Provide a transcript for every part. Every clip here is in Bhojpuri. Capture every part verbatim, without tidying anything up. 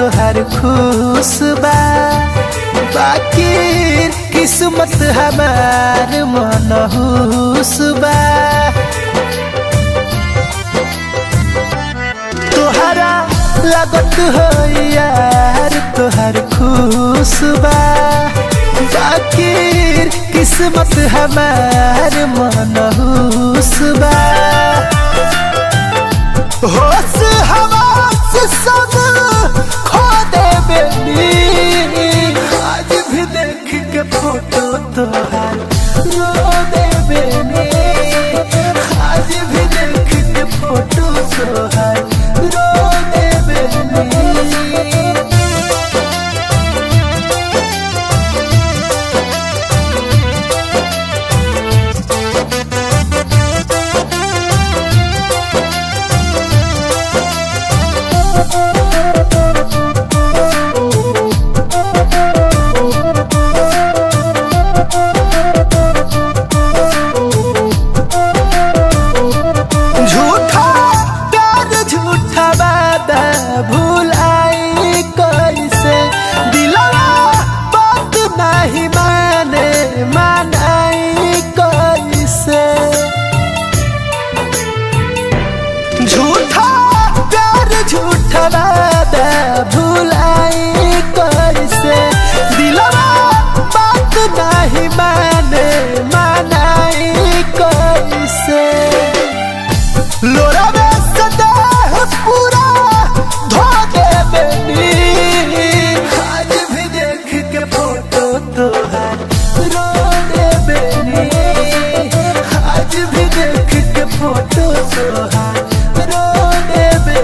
तोहर खुश बा बाकी किस्मत हमार मनहूस बा तोहरा लागत हो यार तोहर खुश बा बाकी किस्मत हमार मनहूस बा होश हवास सब खो देबे आज भी देख के फोटो तोहार रो देबे आज भी देख के फोटो तोहार रो देबे भूल आई कैसे दिलवा बात नहीं माने मनाई कैसे झूठा प्यार झूठा वादा भूल आई कैसे दिलवा बात नहीं माने मनाई कैसे लोरा में सदा पूरा आज भी देख के फोटो तोहार रो देबे आज भी देख के फोटो तोहार रो देबे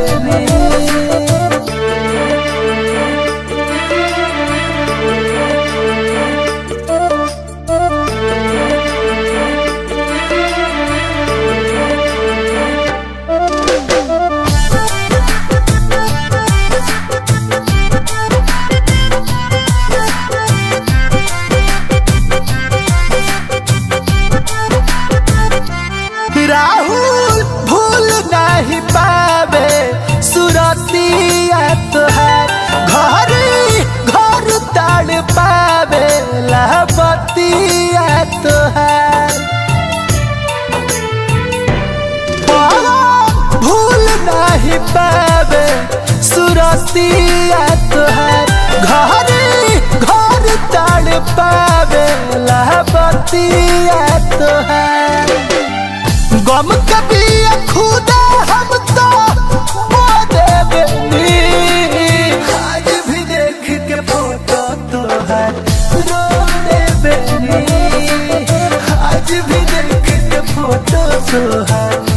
राहुल भूल नहीं पावे सुरतिया तोहार घर घर ताड़ पावे लहबतिया तोहार भूल नहीं पावे सुरतिया तोहार घर घर ताड़ पावे लहबतिया तोहार गम कभी खुदा हम तो देबे आज भी देख के फोटो तोहार रो देबे आज भी देख के फोटो तोहार